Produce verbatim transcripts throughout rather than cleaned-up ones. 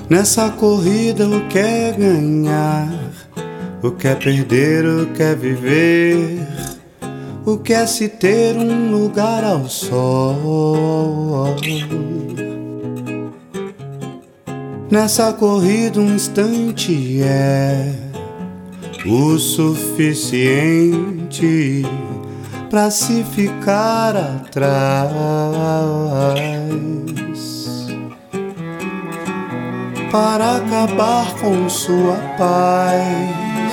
Nessa corrida o que é ganhar, o que é perder, o que é viver, o que é se ter um lugar ao sol. Nessa corrida um instante é o suficiente pra se ficar atrás, para acabar com sua paz.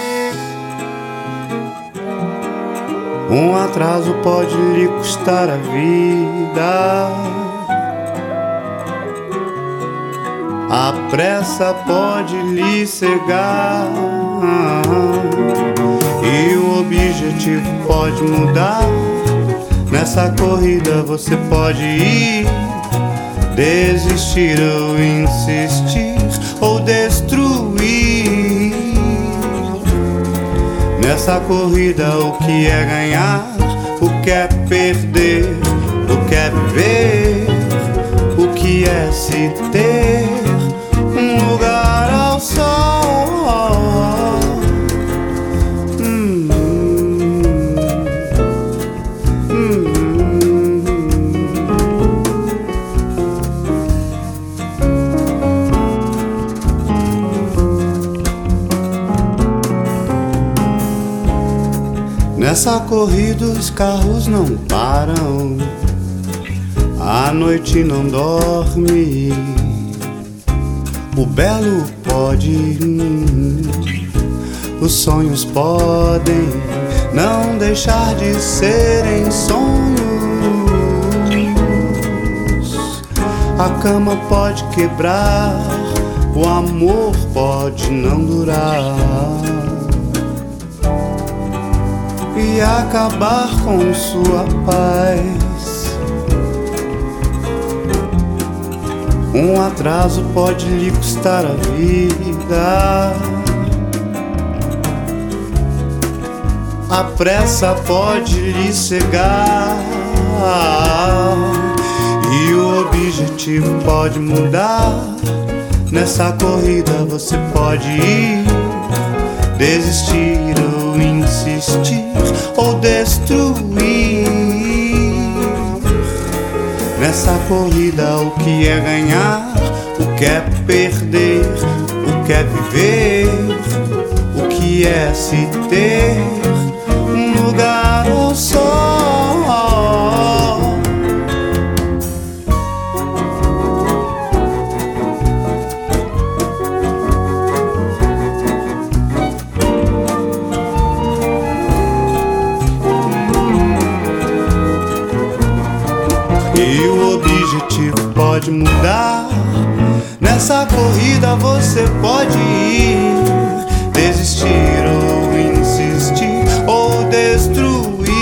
Um atraso pode lhe custar a vida, a pressa pode lhe cegar, e o objetivo pode mudar. Nessa corrida você pode ir, desistir ou insistir, ou destruir. Nessa corrida o que é ganhar, o que é perder, o que é viver, o que é se ter um lugar ao sol. hum, hum, Nessa corrida os carros não param, a noite não dorme, o belo pode, os sonhos podem não deixar de serem sonhos. A cama pode quebrar, o amor pode não durar e acabar com sua paz. Um atraso pode lhe custar a vida, a pressa pode lhe cegar, e o objetivo pode mudar. Nessa corrida você pode ir, desistir ou insistir, ou destruir. Nessa corrida o que é ganhar, o que é perder, o que é viver, o que é se ter um lugar ao sol. E o objetivo pode mudar. Nessa corrida você pode ir, desistir ou insistir, ou destruir.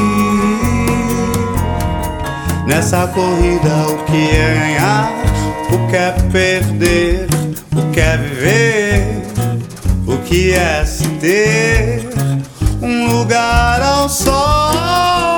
Nessa corrida o que é ganhar, o que é perder, o que é viver, o que é se ter um lugar ao sol.